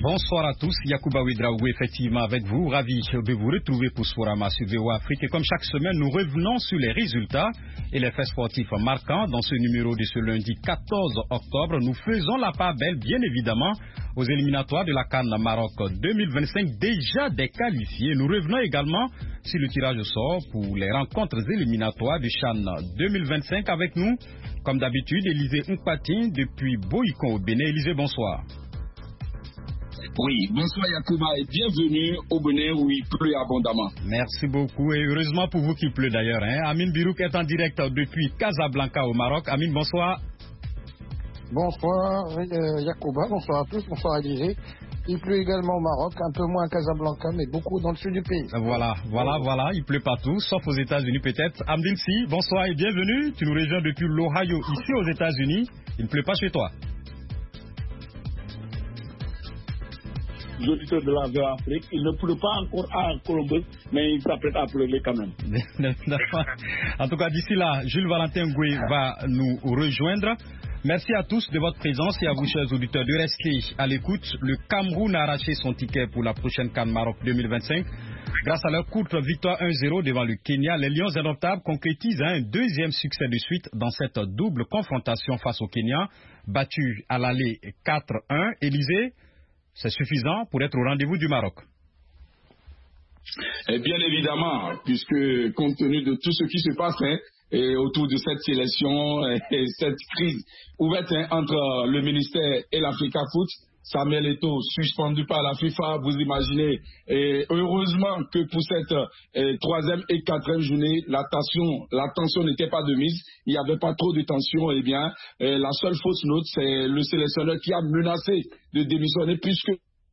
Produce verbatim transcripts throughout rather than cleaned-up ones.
Bonsoir à tous, Yacouba Ouedraogo effectivement avec vous, ravi de vous retrouver pour ce forum sur V O A Afrique et comme chaque semaine nous revenons sur les résultats et les faits sportifs marquants. Dans ce numéro de ce lundi quatorze octobre, nous faisons la part belle bien évidemment aux éliminatoires de la CAN Maroc deux mille vingt-cinq déjà déqualifiés. Nous revenons également sur le tirage au sort pour les rencontres éliminatoires du CHAN deux mille vingt-cinq avec nous. Comme d'habitude, Élisée Nkpatin depuis Boïkon au Bénin. Élisée, bonsoir. Oui, bonsoir Yacouba et bienvenue au Bénin où il pleut abondamment. Merci beaucoup et heureusement pour vous qu'il pleut d'ailleurs. Hein. Amine Birouk est en direct depuis Casablanca au Maroc. Amine, bonsoir. Bonsoir euh, Yacouba, bonsoir à tous, bonsoir Élisée. Il pleut également au Maroc, un peu moins à Casablanca, mais beaucoup dans le sud du pays. Voilà, voilà, voilà, il pleut partout, sauf aux États-Unis peut-être. Amdine Si, bonsoir et bienvenue. Tu nous rejoins depuis l'Ohio, ici aux États-Unis. Il ne pleut pas chez toi. Auditeurs de la V O A Afrique, il ne pleut pas encore à Columbus, mais il s'apprête à pleuvoir quand même. En tout cas, d'ici là, Jules Valentin Goué va nous rejoindre. Merci à tous de votre présence et à vous, chers auditeurs, de rester à l'écoute. Le Cameroun a arraché son ticket pour la prochaine CAN Maroc deux mille vingt-cinq. Grâce à leur courte victoire un zéro devant le Kenya, les Lions indomptables concrétisent un deuxième succès de suite dans cette double confrontation face au Kenya, battu à l'aller quatre un. Élysée, c'est suffisant pour être au rendez-vous du Maroc. Et bien évidemment, puisque compte tenu de tout ce qui se passe hein, et autour de cette sélection et cette crise ouverte hein, entre le ministère et l'Africa Foot, Samuel Eto'o suspendu par la FIFA, vous imaginez. Et heureusement que pour cette euh, troisième et quatrième journée, la tension, la tension n'était pas de mise. Il n'y avait pas trop de tension. Eh bien, euh, la seule fausse note, c'est le sélectionneur qui a menacé de démissionner puisque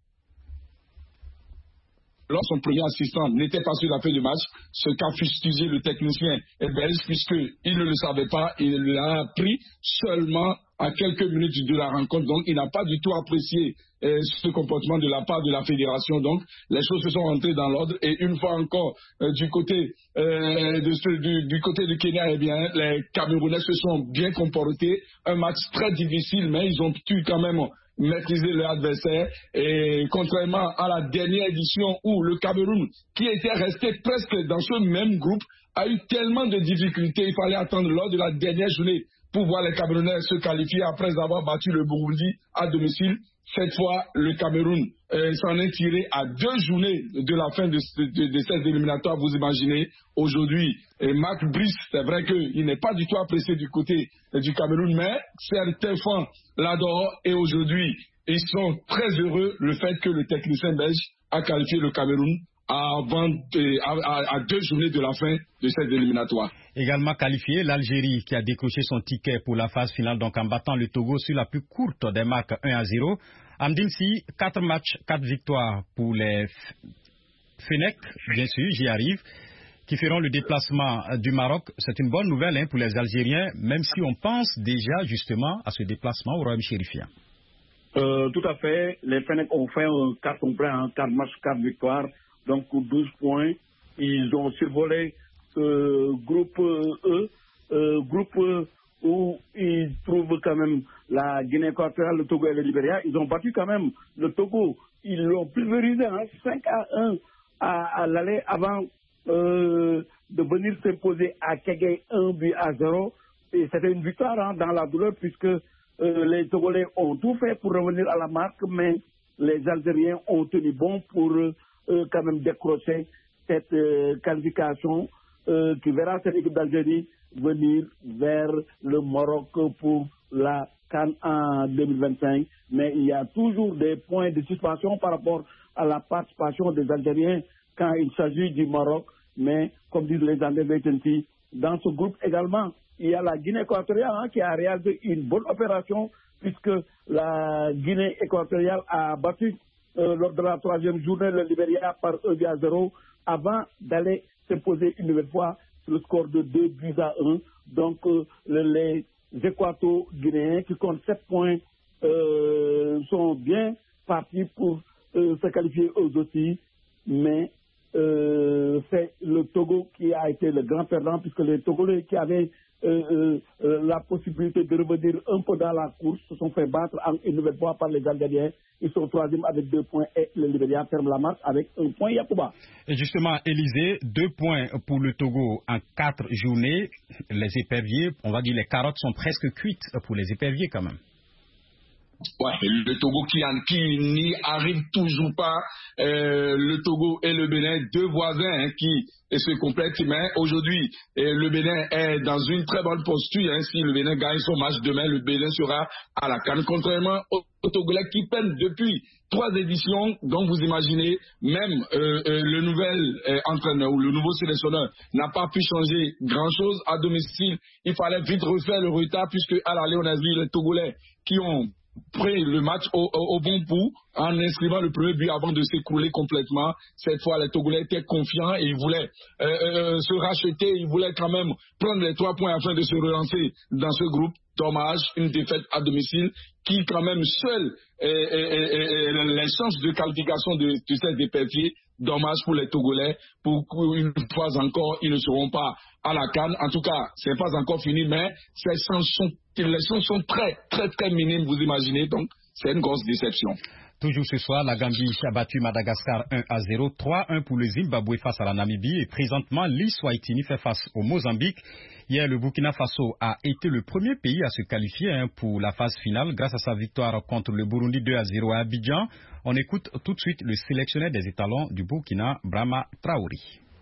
lors son premier assistant n'était pas sur la feuille de match, ce qu'a fustigé le technicien belge puisqu'il ne le savait pas, il l'a appris seulement à quelques minutes de la rencontre, donc il n'a pas du tout apprécié euh, ce comportement de la part de la fédération, donc les choses se sont rentrées dans l'ordre et une fois encore euh, du côté euh, de ce, du, du côté du Kenya, eh bien les Camerounais se sont bien comportés, un match très difficile mais ils ont pu quand même maîtriser leur adversaire et contrairement à la dernière édition où le Cameroun, qui était resté presque dans ce même groupe, a eu tellement de difficultés, il fallait attendre lors de la dernière journée pour voir les Camerounais se qualifier après avoir battu le Burundi à domicile. Cette fois, le Cameroun euh, s'en est tiré à deux journées de la fin de, de, de ces éliminatoires, vous imaginez. Aujourd'hui, et Marc Brice, c'est vrai qu'il n'est pas du tout apprécié du côté euh, du Cameroun, mais certains fans l'adorent et aujourd'hui, ils sont très heureux le fait que le technicien belge a qualifié le Cameroun avant de, à, à, à deux journées de la fin de ces éliminatoires. Également qualifié, l'Algérie qui a décroché son ticket pour la phase finale, donc en battant le Togo sur la plus courte des marques un à zéro. Amdine Si, quatre matchs, quatre victoires pour les Fenech, bien sûr, j'y arrive, qui feront le déplacement du Maroc. C'est une bonne nouvelle hein, pour les Algériens, même si on pense déjà justement à ce déplacement au Royaume chérifien. Euh, tout à fait. Les Fenech ont fait un quart complet, hein, quatre matchs, quatre victoires, donc douze points. Ils ont survolé euh, groupe E, euh, groupe E où ils trouvent quand même la Guinée équatoriale, le Togo et le Libéria. Ils ont battu quand même le Togo. Ils l'ont pulvérisé hein, cinq à un à, à l'aller avant euh, de venir s'imposer à Kégé un but à zéro. Et c'était une victoire hein, dans la douleur puisque euh, les Togolais ont tout fait pour revenir à la marque, mais les Algériens ont tenu bon pour euh, quand même décrocher cette euh, qualification euh, qui verra cette équipe d'Algérie venir vers le Maroc pour la CAN en deux mille vingt-cinq. Mais il y a toujours des points de suspension par rapport à la participation des Algériens quand il s'agit du Maroc. Mais comme disent les Anglais, dans ce groupe également, il y a la Guinée équatoriale hein, qui a réalisé une bonne opération puisque la Guinée équatoriale a battu euh, lors de la troisième journée le Libéria par un but à zéro avant d'aller se poser une nouvelle fois sur le score de deux buts à un. Donc euh, les Équato-Guinéens qui comptent sept points euh, sont bien partis pour euh, se qualifier eux aussi, mais euh, c'est le Togo qui a été le grand perdant, puisque les Togolais qui avaient euh, euh, euh, la possibilité de revenir un peu dans la course se sont fait battre en une nouvelle fois par les Algériens. Ils sont troisième avec deux points et le Libéria ferme la marche avec un point. Yacouba. Et justement, Élisée, deux points pour le Togo en quatre journées. Les éperviers, on va dire les carottes sont presque cuites pour les éperviers quand même. Ouais, le Togo qui, qui n'y arrive toujours pas. Euh, le Togo et le Bénin, deux voisins hein, qui se complètent. Mais aujourd'hui, euh, le Bénin est dans une très bonne posture. Hein. Si le Bénin gagne son match demain, le Bénin sera à la CAN. Contrairement aux au Togolais qui peinent depuis trois éditions. Donc vous imaginez, même euh, euh, le nouvel euh, entraîneur ou le nouveau sélectionneur n'a pas pu changer grand-chose à domicile. Il fallait vite refaire le retard puisque à l'aller on a vu les Togolais qui ont pris le match au, au, au bon bout en inscrivant le premier but avant de s'écrouler complètement. Cette fois, les Togolais étaient confiants et ils voulaient euh, euh, se racheter, ils voulaient quand même prendre les trois points afin de se relancer dans ce groupe. Dommage, une défaite à domicile qui quand même seule est, est, est, est les chances de qualification de, de ces éperviers. Dommage pour les Togolais, pour une fois encore, ils ne seront pas à la CAN. En tout cas, c'est pas encore fini, mais ces chances sont, les chances sont très, très, très minimes, vous imaginez. Donc, c'est une grosse déception. Toujours ce soir, la Gambie a battu Madagascar un à zéro, trois un pour le Zimbabwe face à la Namibie et présentement l'Eswatini fait face au Mozambique. Hier, le Burkina Faso a été le premier pays à se qualifier hein, pour la phase finale grâce à sa victoire contre le Burundi deux à zéro à Abidjan. On écoute tout de suite le sélectionneur des étalons du Burkina, Brahma Traoré.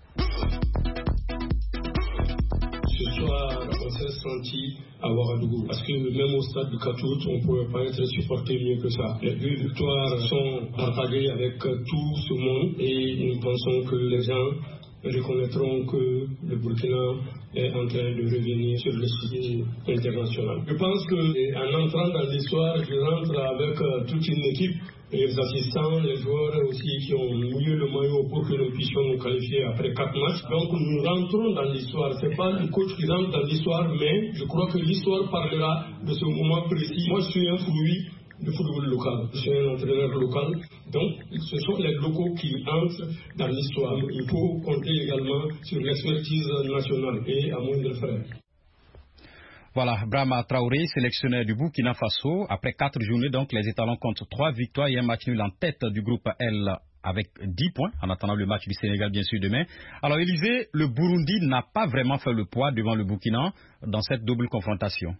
Ce soir, on s'est senti à Ouagadougou. Parce que même au stade du Katout, on ne pouvait pas être supporté mieux que ça. Les deux victoires sont partagées avec tout ce monde et nous pensons que les gens reconnaîtront que le Burkina est en train de revenir sur le sujet international. Je pense qu'en entrant dans l'histoire, je rentre avec euh, toute une équipe, les assistants, les joueurs aussi qui ont mis le maillot pour que nous puissions nous qualifier après quatre matchs. Donc nous rentrons dans l'histoire. Ce n'est pas le coach qui rentre dans l'histoire, mais je crois que l'histoire parlera de ce moment précis. Moi, je suis un fruit du football local. Je suis un entraîneur local. Donc, ce sont les locaux qui entrent dans l'histoire. Il faut compter également sur l'expertise nationale et à moindre frais. Voilà, Brahma Traoré, sélectionneur du Burkina Faso. Après quatre journées, donc, les étalons comptent trois victoires et un match nul en tête du groupe L avec dix points, en attendant le match du Sénégal, bien sûr, demain. Alors, Élisée, le Burundi n'a pas vraiment fait le poids devant le Burkina dans cette double confrontation.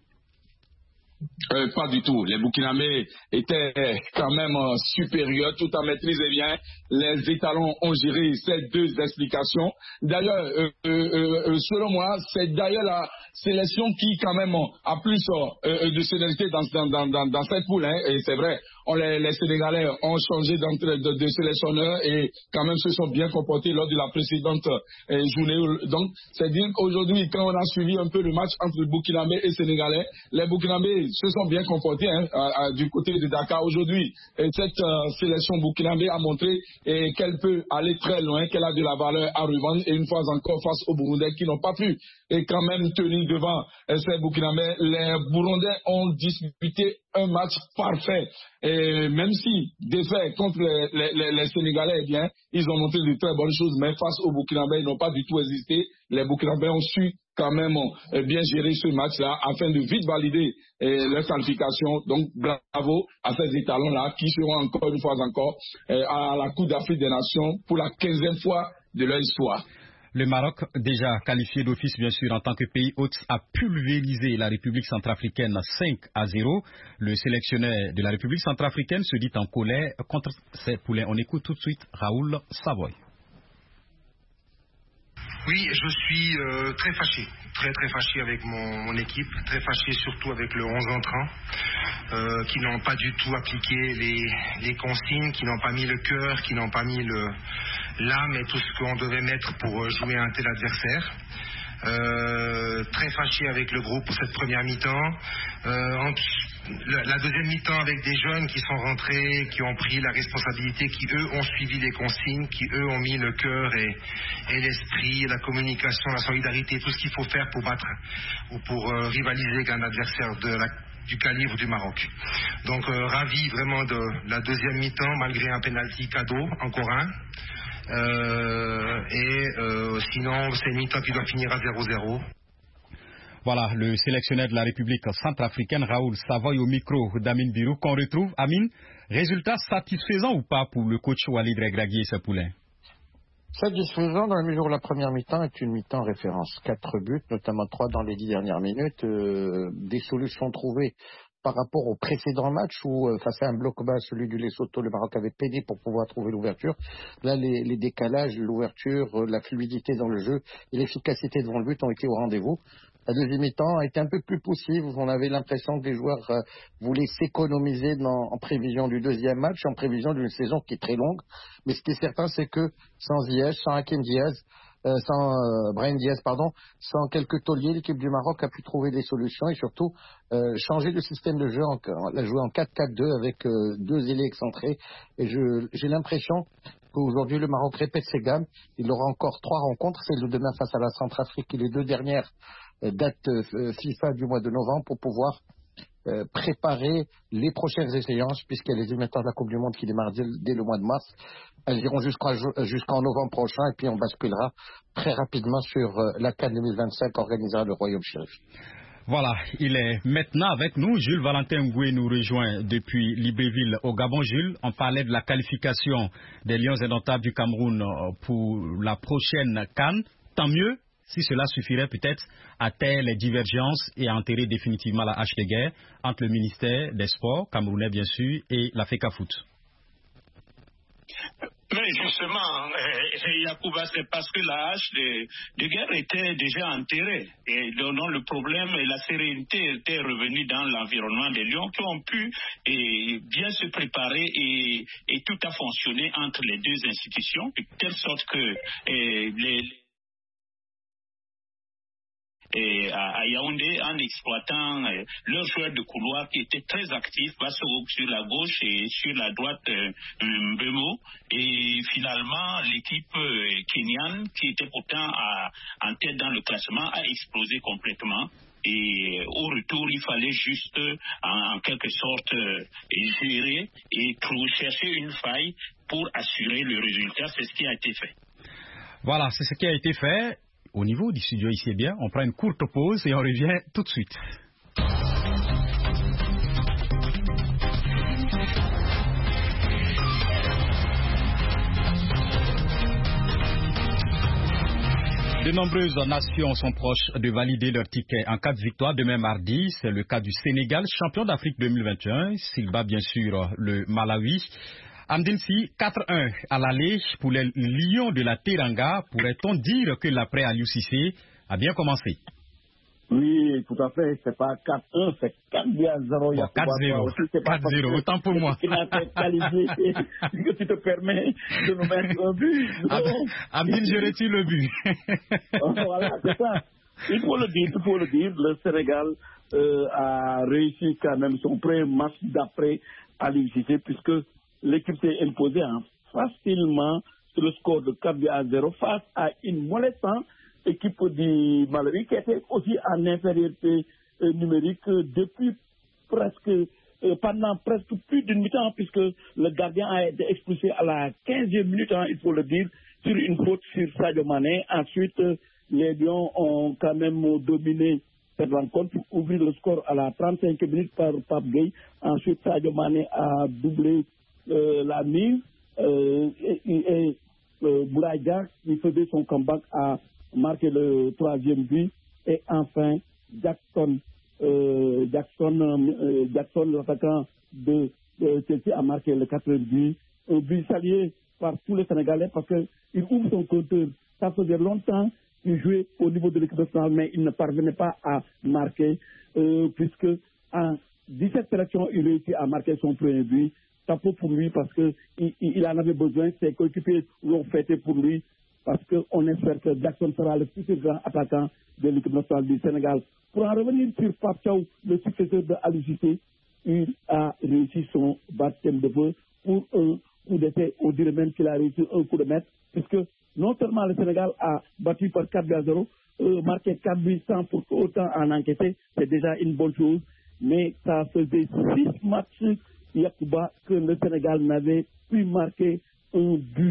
Euh, pas du tout. Les Burkinabés étaient quand même euh, supérieurs, tout en maîtrisant bien. Les étalons ont géré ces deux explications. D'ailleurs, euh, euh, euh, selon moi, c'est d'ailleurs la sélection qui quand même a plus euh, de sérénité dans, dans, dans, dans cette poule. Hein, et c'est vrai, on, les, les Sénégalais ont changé de, de, de sélectionneur et quand même se sont bien comportés lors de la précédente euh, journée. Donc, c'est dire qu'aujourd'hui, quand on a suivi un peu le match entre Burkinabé et Sénégalais, les Burkinabés se sont bien comportés hein, à, à, du côté de Dakar aujourd'hui. Et cette euh, sélection burkinabé a montré et qu'elle peut aller très loin, qu'elle a de la valeur à revendre. Et une fois encore face aux Burundais qui n'ont pas pu et quand même tenir devant euh, ces Burkinabés, les Burundais ont disputé un match parfait. Et même si défait contre les, les, les, les Sénégalais, eh bien, ils ont montré de très bonnes choses, mais face aux Burkinabés, ils n'ont pas du tout hésité. Les Burkinabés ont su quand même euh, bien gérer ce match-là afin de vite valider euh, leur qualification. Donc bravo à ces étalons-là qui seront encore une fois encore euh, à la Coupe d'Afrique des Nations pour la quinzième fois de leur histoire. Le Maroc, déjà qualifié d'office bien sûr en tant que pays hôte, a pulvérisé la République centrafricaine cinq à zéro. Le sélectionneur de la République centrafricaine se dit en colère contre ses poulains. On écoute tout de suite Raoul Savoy. Oui, je suis euh, très fâché, très très fâché avec mon, mon équipe, très fâché surtout avec le onze entrant, euh, qui n'ont pas du tout appliqué les, les consignes, qui n'ont pas mis le cœur, qui n'ont pas mis le, l'âme et tout ce qu'on devait mettre pour jouer un tel adversaire. Euh, très fâché avec le groupe pour cette première mi-temps. Euh, en, la, la deuxième mi-temps avec des jeunes qui sont rentrés, qui ont pris la responsabilité, qui eux ont suivi les consignes, qui eux ont mis le cœur et, et l'esprit, la communication, la solidarité, tout ce qu'il faut faire pour battre ou pour euh, rivaliser avec un adversaire de la, du calibre du Maroc. Donc euh, ravi vraiment de la deuxième mi-temps malgré un penalty cadeau, encore un. Euh, et euh, sinon, c'est une mi-temps qui doit finir à zéro zéro. Voilà, le sélectionneur de la République centrafricaine, Raoul Savoy, au micro d'Amine Birou, qu'on retrouve. Amine, résultat satisfaisant ou pas pour le coach Walid Regragui et ses poulains? Satisfaisant dans la mesure où la première mi-temps est une mi-temps référence. Quatre buts, notamment trois dans les dix dernières minutes. Euh, des solutions trouvées par rapport au précédent match où, euh, face à un bloc bas, celui du Lesotho, le Maroc avait peiné pour pouvoir trouver l'ouverture. Là, les, les décalages, l'ouverture, euh, la fluidité dans le jeu et l'efficacité devant le but ont été au rendez-vous. La deuxième mi-temps a été un peu plus poussive. On avait l'impression que les joueurs euh, voulaient s'économiser dans, en prévision du deuxième match, en prévision d'une saison qui est très longue. Mais ce qui est certain, c'est que sans Ziyech, sans Hakim Diaz, euh, sans euh, Brahim Diaz, pardon, sans quelques tauliers, l'équipe du Maroc a pu trouver des solutions et surtout euh, changer de système de jeu, en, la jouer en quatre quatre deux avec euh, deux ailiers excentrés. Et je, j'ai l'impression qu'aujourd'hui le Maroc répète ses gammes. Il aura encore trois rencontres, celle de demain face à la Centrafrique et les deux dernières date euh, FIFA du mois de novembre pour pouvoir euh, préparer les prochaines échéances puisqu'il y a les éliminatoires de la Coupe du Monde qui démarrent dès, dès le mois de mars. Elles iront jusqu'à, jusqu'en novembre prochain et puis on basculera très rapidement sur euh, la CAN deux mille vingt-cinq organisée le Royaume Chérif. Voilà, il est maintenant avec nous. Jules Valentin Ngoué nous rejoint depuis Libreville au Gabon. Jules, on parlait de la qualification des Lions indomptables du Cameroun pour la prochaine CAN. Tant mieux si cela suffirait peut-être à taire les divergences et à enterrer définitivement la hache de guerre entre le ministère des Sports, camerounais bien sûr, et la FECAFOOT. Mais justement, euh, Yacouba, c'est parce que la hache de, de guerre était déjà enterrée. Et donc le problème et la sérénité étaient revenus dans l'environnement des Lions qui ont pu et, bien se préparer et, et tout a fonctionné entre les deux institutions, de telle sorte que et, les Et à Yaoundé, en exploitant euh, leurs joueurs de couloir qui étaient très actifs, Bassoro sur la gauche et sur la droite euh, Mbemo. Et finalement, l'équipe euh, kenyane, qui était pourtant à, en tête dans le classement, a explosé complètement. Et au retour, il fallait juste, en, en quelque sorte, euh, gérer et trouver, chercher une faille pour assurer le résultat. C'est ce qui a été fait. Voilà, c'est ce qui a été fait. Au niveau du studio ici, bien, on prend une courte pause et on revient tout de suite. De nombreuses nations sont proches de valider leur ticket en cas de victoire demain mardi. C'est le cas du Sénégal, champion d'Afrique deux mille vingt et un. S'il bat bien sûr le Malawi. Amdinsi, quatre un à l'aller pour les Lions de la Teranga. Pourrait-on dire que l'après Aliou Cissé a bien commencé? Oui, tout à fait. C'est pas quatre un, c'est quatre à zéro. Bon, quatre zéro. quatre zéro, autant pour moi. Que tu te permets de nous mettre un but. Amdine, je retire le but. Voilà, c'est ça. Il faut le dire, il faut le dire. Le Sénégal euh, a réussi quand même son premier match d'après Aliou Cissé puisque l'équipe s'est imposée hein, facilement sur le score de quatre à zéro face à une molestante équipe du Malawi qui était aussi en infériorité euh, numérique euh, depuis presque, euh, pendant presque plus d'une mi-temps puisque le gardien a été expulsé à la quinzième minute, hein, il faut le dire, sur une faute sur Sadio Mané. Ensuite, euh, les Lions ont quand même dominé cette rencontre pour ouvrir le score à la trente-cinquième minute par Pape Gueye. Ensuite, Sadio Mané a doublé Euh, la mise euh, et, et euh, Boulaïda qui faisait son comeback a marqué le troisième but et enfin Jackson euh, Jackson euh, Jackson l'attaquant de, de Chelsea a marqué le quatrième but, un but salué par tous les Sénégalais parce qu'il ouvre son compteur. Ça faisait longtemps qu'il jouait au niveau de l'équipe nationale mais il ne parvenait pas à marquer euh, puisque en dix-sept sélections il réussit à marquer son premier but. Chapeau pour lui parce qu'il il, il en avait besoin, ses coéquipiers l'ont fêté pour lui parce qu'on espère que Jackson sera le futur grand attaquant de l'équipe nationale du Sénégal. Pour en revenir sur Pape Thiaw, le successeur de Aliou Cissé, il a réussi son baptême de feu pour un coup d'essai. On dirait même qu'il a réussi un coup de maître puisque non seulement le Sénégal a battu par quatre à zéro, euh, marqué quatre buts sans pour autant en encaisser, c'est déjà une bonne chose, mais ça faisait six matchs Yacouba que le Sénégal n'avait pu marquer un but.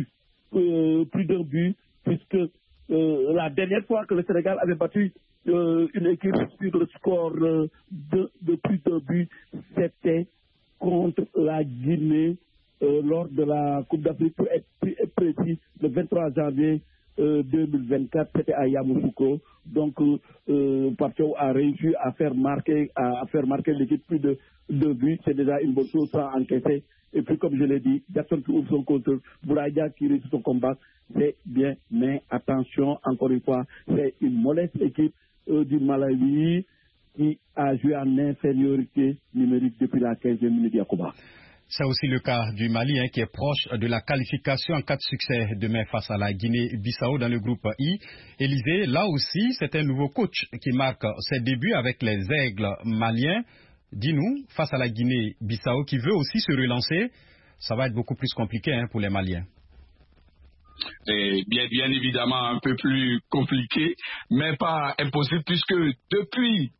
euh, plus d'un but, puisque euh, la dernière fois que le Sénégal avait battu euh, une équipe sur le score euh, de, de plus d'un but, c'était contre la Guinée euh, lors de la Coupe d'Afrique, pour être plus précis, le vingt-trois janvier euh, deux mille vingt-quatre, c'était à Yamoussoukro. Donc, euh, euh, Pape a réussi à faire marquer, à, à faire marquer l'équipe plus de deux buts. C'est déjà une bonne chose sans encaisser. Et puis, comme je l'ai dit, Jackson qui ouvre son compte, Bouraïda qui réussit son combat, c'est bien. Mais attention, encore une fois, c'est une modeste équipe euh, du Malawi qui a joué en infériorité numérique depuis la quinzième minute d'Yakuba. C'est aussi le cas du Mali, hein, qui est proche de la qualification en cas de succès demain face à la Guinée-Bissau dans le groupe I. Élysée, là aussi, c'est un nouveau coach qui marque ses débuts avec les Aigles maliens. Dis-nous, face à la Guinée-Bissau qui veut aussi se relancer, ça va être beaucoup plus compliqué, hein, pour les Maliens. Et bien, bien évidemment un peu plus compliqué, mais pas impossible, puisque depuis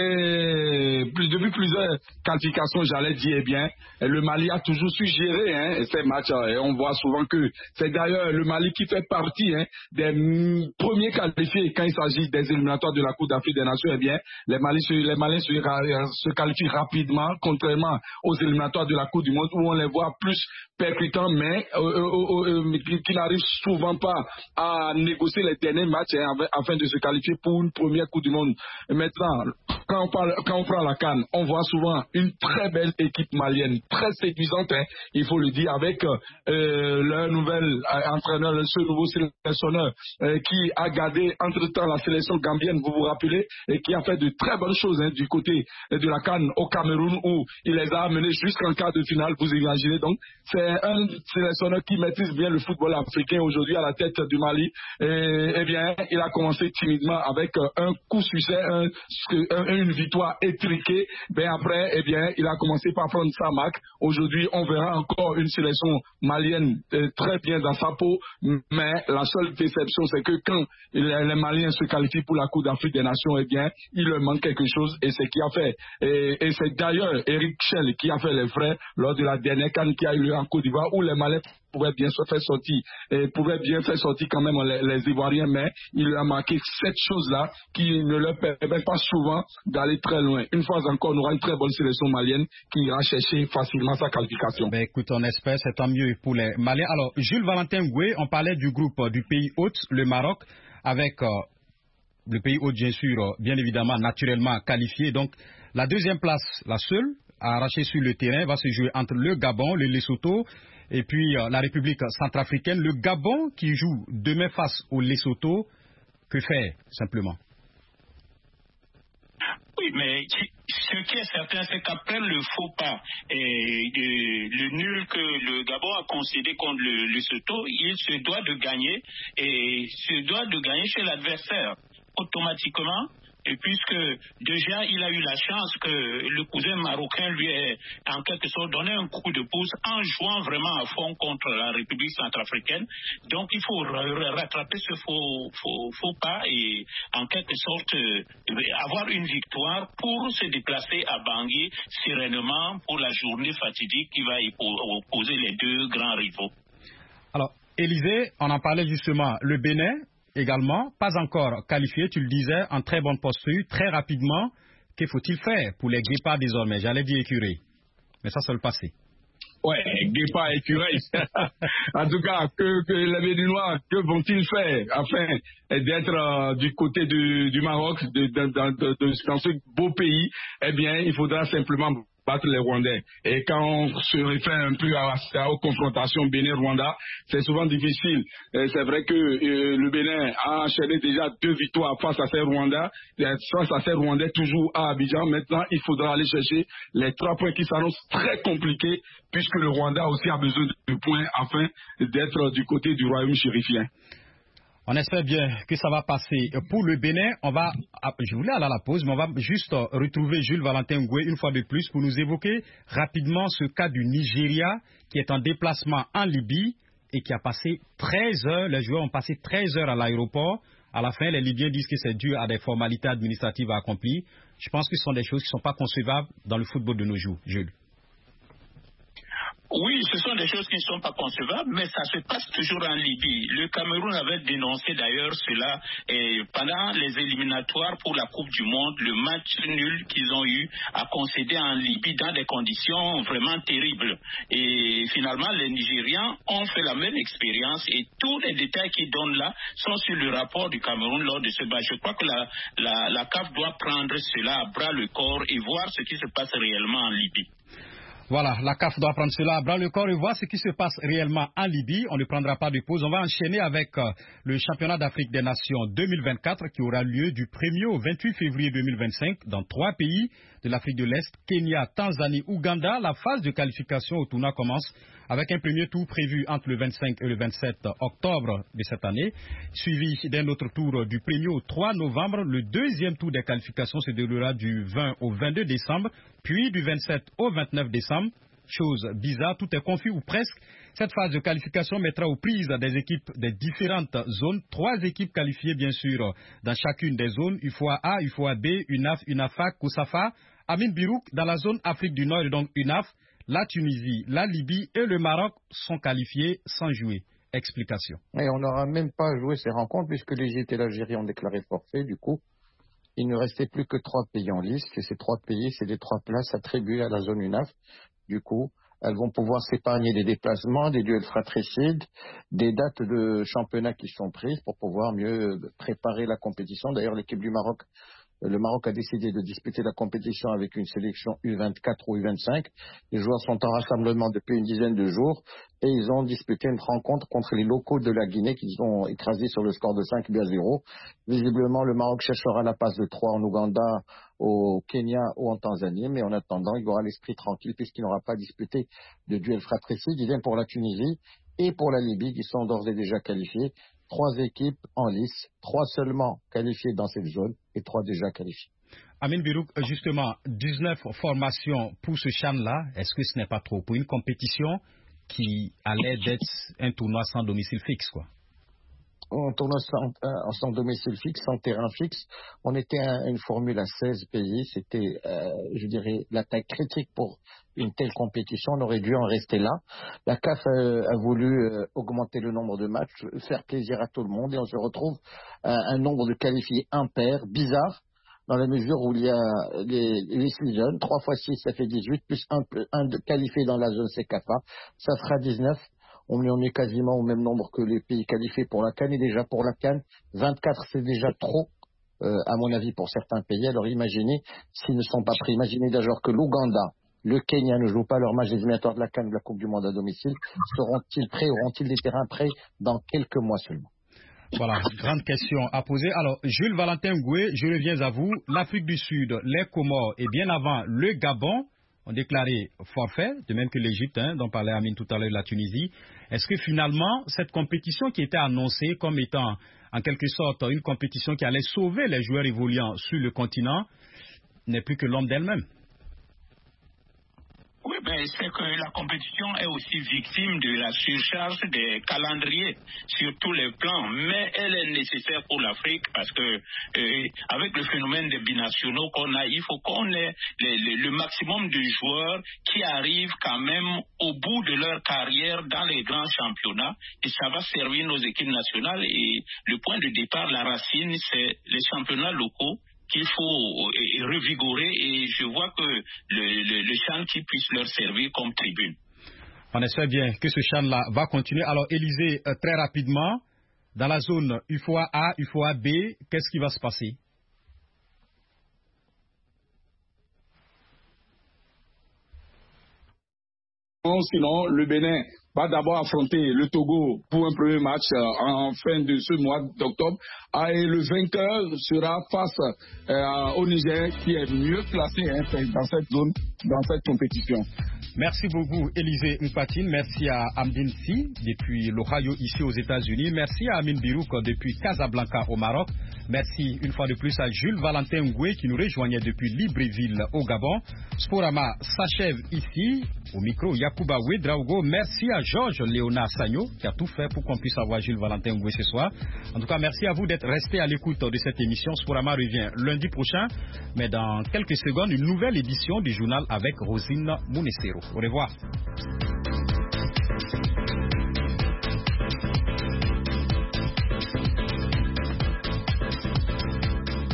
des, plus, depuis plusieurs qualifications, j'allais dire, eh bien, le Mali a toujours su gérer hein, ces matchs. Et on voit souvent que c'est d'ailleurs le Mali qui fait partie hein, des premiers qualifiés quand il s'agit des éliminatoires de la Coupe d'Afrique des Nations. Eh bien, les, Mali, les Maliens se, se qualifient rapidement, contrairement aux éliminatoires de la Coupe du Monde où on les voit plus percutants, mais euh, euh, euh, qui, qui n'arrivent souvent pas à négocier les derniers matchs hein, afin de se qualifier pour une première Coupe du Monde. Et maintenant, quand on, parle, quand on prend la CAN, on voit souvent une très belle équipe malienne, très séduisante, hein, il faut le dire, avec euh, leur nouvel euh, entraîneur, ce nouveau sélectionneur euh, qui a gardé entre-temps la sélection gambienne, vous vous rappelez, et qui a fait de très bonnes choses hein, du côté de la CAN au Cameroun où il les a amenés jusqu'en quart de finale, vous imaginez. Donc, c'est un sélectionneur qui maîtrise bien le football africain aujourd'hui à la tête du Mali. Et, eh bien, il a commencé timidement avec un coup succès, un, un, une victoire étriquée. Ben après, eh bien, il a commencé par prendre sa marque. Aujourd'hui, on verra encore une sélection malienne euh, très bien dans sa peau. Mais la seule déception, c'est que quand les, les Maliens se qualifient pour la Coupe d'Afrique des Nations, eh bien, il leur manque quelque chose. Et c'est qui a fait. Et, et c'est d'ailleurs Eric Chelle qui a fait les frais lors de la dernière CAN qui a eu lieu en Côte d'Ivoire où les Maliens pouvaient bien se faire sortir, et pouvaient bien faire sortir quand même les, les Ivoiriens, mais il leur a marqué cette chose-là qui ne leur permet pas souvent d'aller très loin. Une fois encore, on aura une très bonne sélection malienne qui ira chercher facilement sa qualification. Ben écoute, on espère, c'est tant mieux pour les Maliens. Alors, Jules Valentin Goué, on parlait du groupe euh, du pays hôte, le Maroc, avec euh, le pays hôte, bien sûr, euh, bien évidemment, naturellement qualifié. Donc, la deuxième place, la seule, à arracher sur le terrain, va se jouer entre le Gabon, le Lesotho, et puis euh, la République centrafricaine. Le Gabon qui joue demain face au Lesotho, que faire simplement? Oui, mais ce qui est certain, c'est qu'après le faux pas et de, le nul que le Gabon a concédé contre le Lesotho, il se doit de gagner et se doit de gagner chez l'adversaire automatiquement. Et puisque déjà il a eu la chance que le cousin marocain lui ait en quelque sorte donné un coup de pouce en jouant vraiment à fond contre la République centrafricaine. Donc il faut rattraper ce faux, faux, faux pas et en quelque sorte avoir une victoire pour se déplacer à Bangui sereinement pour la journée fatidique qui va opposer les deux grands rivaux. Alors, Élysée, on en parlait justement, le Bénin également, pas encore qualifié, tu le disais, en très bonne posture, très rapidement. Que faut-il faire pour les guépards désormais? J'allais dire écureuils, mais ça, c'est le passé. Ouais, guépards et écureuils. En tout cas, que, que les Béninois, que vont-ils faire afin d'être euh, du côté du, du Maroc, de, de, de, de, de, dans ce beau pays? Eh bien, il faudra simplement battre les Rwandais. Et quand on se réfère un peu à, à, aux confrontations Bénin-Rwanda, c'est souvent difficile. Et c'est vrai que euh, le Bénin a enchaîné déjà deux victoires face à ces Rwandais, face à ces Rwandais toujours à Abidjan. Maintenant, il faudra aller chercher les trois points qui s'annoncent très compliqués, puisque le Rwanda aussi a besoin de points afin d'être du côté du royaume chérifien. On espère bien que ça va passer. Pour le Bénin, on va, je voulais aller à la pause, mais on va juste retrouver Jules Valentin Goué une fois de plus pour nous évoquer rapidement ce cas du Nigeria qui est en déplacement en Libye et qui a passé treize heures, les joueurs ont passé treize heures à l'aéroport. À la fin, les Libyens disent que c'est dû à des formalités administratives à accomplir. Je pense que ce sont des choses qui ne sont pas concevables dans le football de nos jours, Jules. Oui, ce sont des choses qui ne sont pas concevables, mais ça se passe toujours en Libye. Le Cameroun avait dénoncé d'ailleurs cela et pendant les éliminatoires pour la Coupe du Monde, le match nul qu'ils ont eu à concéder en Libye dans des conditions vraiment terribles. Et finalement, les Nigérians ont fait la même expérience et tous les détails qu'ils donnent là sont sur le rapport du Cameroun lors de ce match. Je crois que la, la, la C A F doit prendre cela à bras le corps et voir ce qui se passe réellement en Libye. Voilà, la C A F doit prendre cela à bras le corps et voir ce qui se passe réellement en Libye. On ne prendra pas de pause. On va enchaîner avec euh, le championnat d'Afrique des Nations deux mille vingt-quatre qui aura lieu du premier au vingt-huit février deux mille vingt-cinq dans trois pays de l'Afrique de l'Est, Kenya, Tanzanie, Ouganda. La phase de qualification au tournoi commence avec un premier tour prévu entre le vingt-cinq et le vingt-sept octobre de cette année, suivi d'un autre tour du premier au trois novembre. Le deuxième tour des qualifications se déroulera du vingt au vingt-deux décembre, puis du vingt-sept au vingt-neuf décembre. Chose bizarre, tout est confus ou presque. Cette phase de qualification mettra aux prises des équipes des différentes zones. Trois équipes qualifiées, bien sûr, dans chacune des zones. U F O A A, U F O A B, U N A F, U N A F A, Koussafa, Amin Birouk. Dans la zone Afrique du Nord, donc U N A F, la Tunisie, la Libye et le Maroc sont qualifiés sans jouer. Explication. Et on n'aura même pas joué ces rencontres puisque l'Égypte et l'Algérie ont déclaré forfait. Du coup, il ne restait plus que trois pays en liste. Et ces trois pays, c'est les trois places attribuées à la zone U N A F. Du coup, elles vont pouvoir s'épargner des déplacements, des duels fratricides, des dates de championnat qui sont prises pour pouvoir mieux préparer la compétition. D'ailleurs, l'équipe du Maroc, le Maroc a décidé de disputer la compétition avec une sélection U vingt-quatre ou U vingt-cinq. Les joueurs sont en rassemblement depuis une dizaine de jours et ils ont disputé une rencontre contre les locaux de la Guinée qu'ils ont écrasés sur le score de cinq buts à zéro. Visiblement, le Maroc cherchera la passe de trois en Ouganda, au Kenya ou en Tanzanie, mais en attendant, il aura l'esprit tranquille puisqu'il n'aura pas disputé de duel fratricide. Il vient pour la Tunisie et pour la Libye qui sont d'ores et déjà qualifiés. Trois équipes en lice, trois seulement qualifiées dans cette zone et trois déjà qualifiées. Amin Birouk, justement, dix-neuf formations pour ce CHAN-là, est-ce que ce n'est pas trop pour une compétition qui allait d'être un tournoi sans domicile fixe, quoi? Un tournoi sans, euh, sans domicile fixe, sans terrain fixe. On était à une formule à seize pays. C'était, euh, je dirais, la taille critique pour une telle compétition. On aurait dû en rester là. La C A F euh, a voulu euh, augmenter le nombre de matchs, faire plaisir à tout le monde et on se retrouve à un nombre de qualifiés impair, bizarre, dans la mesure où il y a les, les six jeunes. trois fois six, ça fait dix-huit, plus un, un de qualifié dans la zone C K F A. Ça fera dix-neuf. On est quasiment au même nombre que les pays qualifiés pour la CAN. Et déjà pour la CAN, vingt-quatre, c'est déjà trop, euh, à mon avis, pour certains pays. Alors imaginez s'ils ne sont pas pris. Imaginez d'ailleurs que l'Ouganda, le Kenya ne jouent pas leur match des éliminatoires de la CAN de la Coupe du Monde à domicile. Seront-ils prêts? Auront-ils des terrains prêts dans quelques mois seulement? Voilà, grande question à poser. Alors, Jules Valentin Ngoué, je reviens à vous. L'Afrique du Sud, les Comores et bien avant le Gabon ont déclaré forfait, de même que l'Égypte, hein, dont parlait Amine tout à l'heure, la Tunisie. Est-ce que finalement, cette compétition qui était annoncée comme étant en quelque sorte une compétition qui allait sauver les joueurs évoluant sur le continent n'est plus que l'ombre d'elle-même? Oui, ben, c'est que la compétition est aussi victime de la surcharge des calendriers sur tous les plans, mais elle est nécessaire pour l'Afrique parce que euh, avec le phénomène des binationaux qu'on a, il faut qu'on ait les, les, le maximum de joueurs qui arrivent quand même au bout de leur carrière dans les grands championnats et ça va servir nos équipes nationales et le point de départ, la racine, c'est les championnats locaux qu'il faut revigorer et je vois que le, le, le CHAN qui puisse leur servir comme tribune. On espère bien que ce CHAN-là va continuer. Alors, Élisée, euh, très rapidement, dans la zone U F O A A, U F O A B, qu'est-ce qui va se passer? Sinon, le Bénin va d'abord affronter le Togo pour un premier match euh, en fin de ce mois d'octobre. Ah, et le vainqueur sera face euh, au Niger qui est mieux placé hein, dans cette zone, dans cette compétition. Merci beaucoup, Élisée Mpatine. Merci à Amdine Si, depuis l'Ohio, ici aux États-Unis. Merci à Amin Birouk, depuis Casablanca, au Maroc. Merci une fois de plus à Jules Valentin Ngoué, qui nous rejoignait depuis Libreville, au Gabon. Sporama s'achève ici. Au micro, Yacouba Ouedraogo. Merci à Georges Léonard Sagno, qui a tout fait pour qu'on puisse avoir Jules Valentin Ngoué ce soir. En tout cas, merci à vous d'être restés à l'écoute de cette émission. Sporama revient lundi prochain. Mais dans quelques secondes, une nouvelle édition du journal avec Rosine Mounessero. Au revoir.